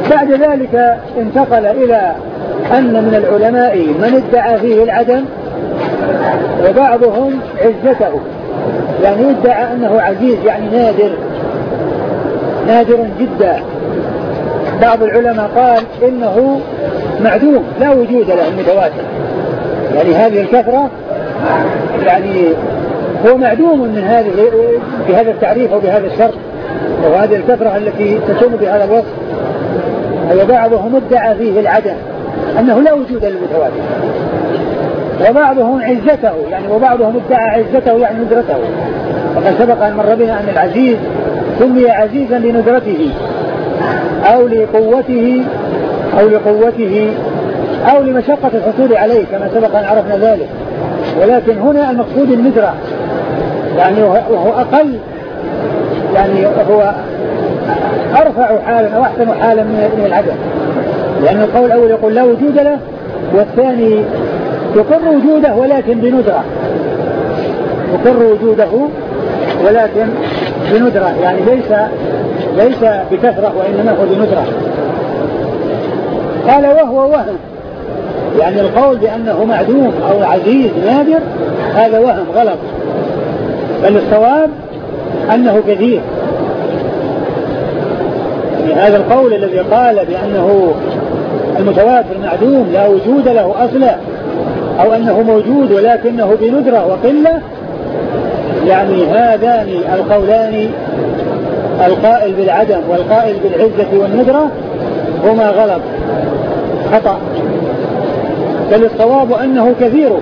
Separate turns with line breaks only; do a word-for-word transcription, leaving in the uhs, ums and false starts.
بعد ذلك انتقل إلى أن من العلماء من ادعى فيه العدم وبعضهم عزته، يعني يدعى أنه عزيز يعني نادر نادر جدا. بعض العلماء قال إنه معدوم لا وجود له المتواتر، يعني هذه الكثرة يعني هو معدوم من هذه بهذا التعريف أو بهذا الشرط، وهذه الكثرة التي تكون بهذا الوصف. وبعضهم ادعى فيه العدم أنه لا وجود للمتواتر، وبعضهم عزته يعني وبعضهم ادعى عزته يعني ندرته. وقد سبق أن مر بنا أن العزيز سمي عزيزا لندرته أو لقوته أو لقوته أو لمشقة الحصول عليه كما سبق أن عرفنا ذلك. ولكن هنا المقصود الندرة، يعني وهو أقل، يعني هو أرفع حالا أو أحسن حالا من العدم، لأن القول الأول يقول لا وجود له، والثاني يقر وجوده ولكن بندرة، يقر وجوده ولكن بندرة، يعني ليس ليس بكثرة وإنما هو بندرة. قال وهو وهم، يعني القول بأنه معدوم أو عزيز نادر هذا وهم غلط، بل الصواب أنه كثير. يعني هذا القول الذي قال بأنه المتواتر معدوم لا وجود له أصلا، أو أنه موجود ولكنه بندرة وقلة، يعني هذان القولان القائل بالعدم والقائل بالعزة والندرة هما غلط خطأ، بل الصواب أنه كثير،